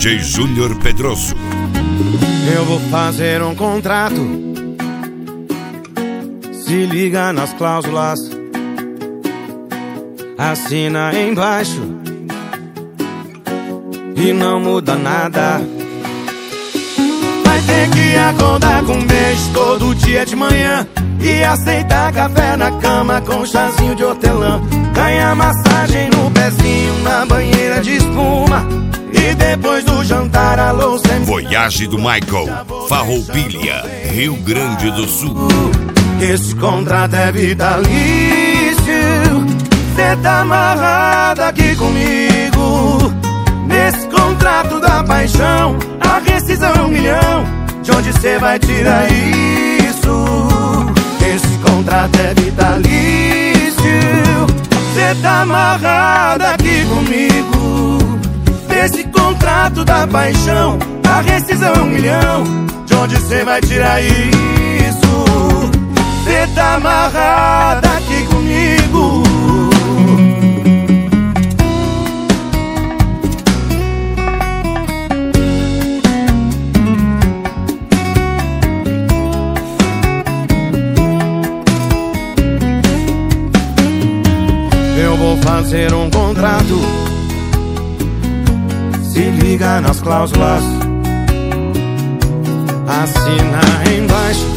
DJ Júnior Pedroso. Eu vou fazer um contrato, se liga nas cláusulas, assina embaixo e não muda nada. Vai ter que acordar com um beijo todo dia de manhã e aceitar café na cama com chazinho de hortelã. Ganhar massagem no pezinho na banheira de espuma e depois do jantar a louça é... Voyage do Michael, Farroupilha, Rio Grande do Sul. Esse contrato é vitalício, cê tá amarrado aqui comigo. Nesse contrato da paixão, a rescisão é 1 milhão. De onde cê vai tirar isso? Esse contrato é vitalício, cê tá amarrado aqui comigo. Nesse contrato da paixão, a rescisão é 1 milhão. De onde cê vai tirar isso? Cê tá amarrado aqui comigo. Eu vou fazer um contrato, se liga nas cláusulas, assina embaixo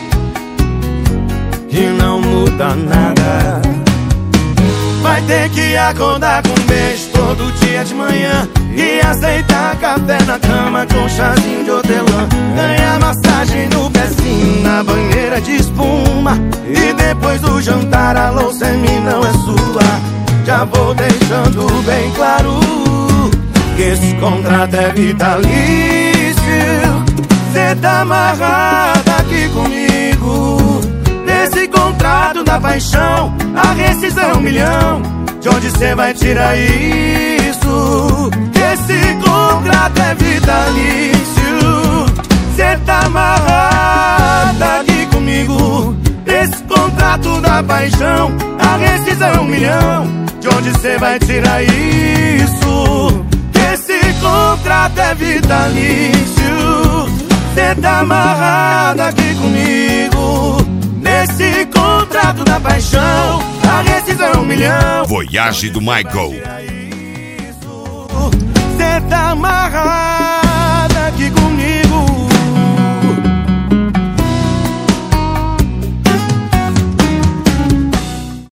e não muda nada. Vai ter que acordar com um beijo todo dia de manhã e aceitar café na cama com chazinho de hortelã. Ganhar massagem no pezinho na banheira de espuma e depois do jantar a louça em mim não é sua. Já vou deixando bem claro que esse contrato é vitalício, cê tá amarrado aqui comigo. Nesse contrato da paixão, a rescisão é 1 milhão. De onde cê vai tirar isso? Esse contrato é vitalício, cê tá amarrado aqui comigo. Nesse contrato da paixão, a rescisão é 1 milhão. De onde cê vai tirar isso? Esse contrato é vitalício, cê tá amarrado aqui comigo. Nesse contrato da paixão, a rescisão é 1 milhão. Voyage do Michael. Cê tá amarrado.